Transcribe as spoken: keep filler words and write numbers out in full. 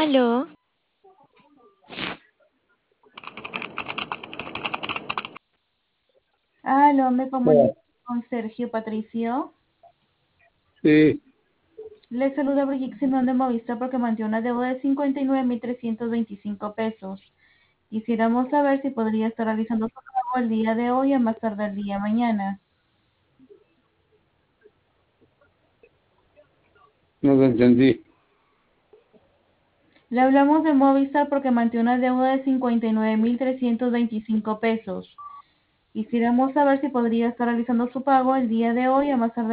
Aló, Aló, me Ah, comunico con Sergio Patricio. sí, Le saluda Brigitte Simón de Movistar porque mantiene una deuda de cincuenta y nueve mil trescientos veinticinco pesos. Quisiéramos saber si podría estar realizando su pago el día de hoy o más tarde el día de mañana. no te entendí. Le hablamos de Movistar porque mantiene una deuda de cincuenta y nueve mil trescientos veinticinco pesos. Quisiéramos saber si podría estar realizando su pago el día de hoy o más tarde